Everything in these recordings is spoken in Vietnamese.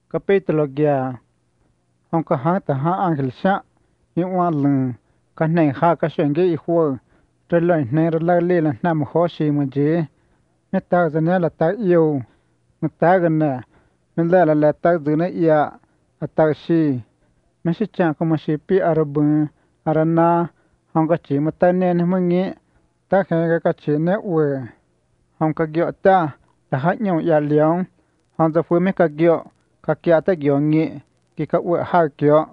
Capítulo guía. Aunque hasta ha ángel sha, y wan cái này ha cái chuyện cái ý hùa, rồi lời này rồi lời lì là nằm khó xì mà gì, mấy ta giờ này là ta yêu, mấy ta gần nè, mấy là ta giờ này ia, ta xì, mấy sĩ chẳng có mà xì pi arabun, arana, không có chỉ mà ta nên mà nghe, ta hay cái chỉ nè uể, không có kiểu ta, là hát nhau ia liang, không có phụ mấy cái kiểu, cái kia ta kiểu nghe, cái uể hai kiểu.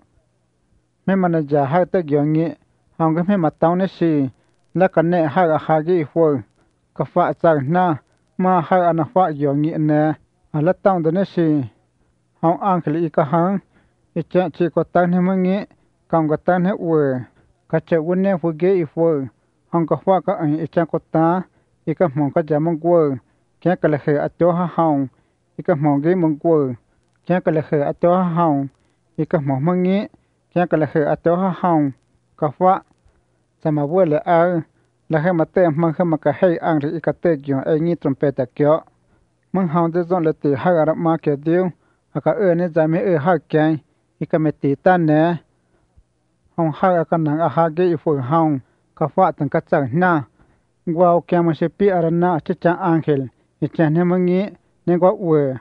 mấy mà nó giả hai tới kiểu nhẹ, hàng cái mấy mặt tao nó xì, là cái này hai cái phơi, cái phạ chẳng na, mà hai anh phạ kiểu nhẹ nè, là tao đó nó xì, hàng ăn cái cái hàng, cái chuyện chỉ có tao này mà nhẹ, còn cái tao này uể, cái chuyện vấn đề phơi cái phơi, hàng cái phạ cái anh chuyện có ta, cái mong cái giả mong quơ, cái là hệ ở chỗ hàng, cái mong cái mong quơ, cái là hệ ở chỗ hàng, cái mong mà nhẹ cái là hệ ở chỗ hông có phá sao mà vừa là hệ mà tên mà hệ mà cái hệ ăn thì cái tên kiểu ấy như trompeta kiểu mình hông để dọn là từ hai ở mà kiểu điêu cái này giải mấy hai cái cái mấy tí tan nè hông hai cái năng hai cái phụ hông có phá từng cái chẳng na wow cái mà sẽ bị ở na chắc chắn ăn hết cái chẳng này mình nghĩ nên có uể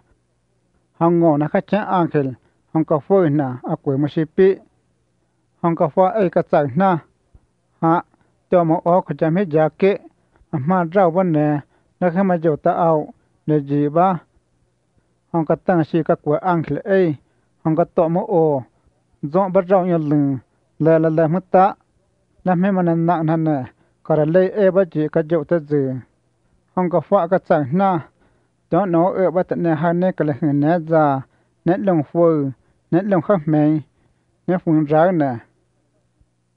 hông ngon là cái chẳng ăn hết hông có phơi na à quỷ mà sẽ bị hong có phải ấy cái chẳng na ha cho một ó cái chăm hết giá kế mà rau vấn nè nó khi mà chỗ ta ao để gì ba hong có tăng sĩ các quả ăn thì ấy hong có tọa một ó dọn bắt rau nhiều lần là mất ta làm hết mà nặng nè có là lấy ấy bắt gì cái chỗ ta gì hong có phải cái chẳng na đó nó ở bắt tận này hai này cái là hình nét già nét lồng phơi nét lồng khắp mày nét phun ráo nè